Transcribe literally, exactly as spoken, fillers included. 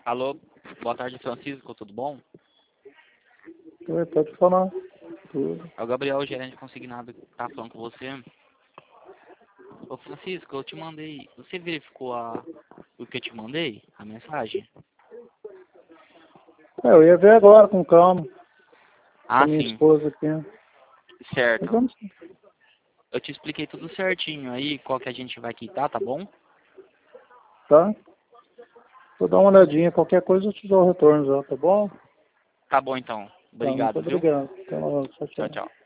Alô, boa tarde, Francisco, tudo bom? Oi, pode falar. Tudo. É o Gabriel, gerente consignado, que tá falando com você. Ô Francisco, eu te mandei, você verificou a, o que eu te mandei? A mensagem? É, eu ia ver agora com calma, com Ah, a minha sim, esposa aqui. certo. Mas vamos, Eu te expliquei tudo certinho aí, qual que a gente vai quitar, tá bom? tá? Vou dar uma olhadinha, qualquer coisa eu te dou o retorno já, tá bom? Tá bom então, Tá, muito obrigado, viu? obrigado. Até logo, tchau, Tchau, tchau. tchau.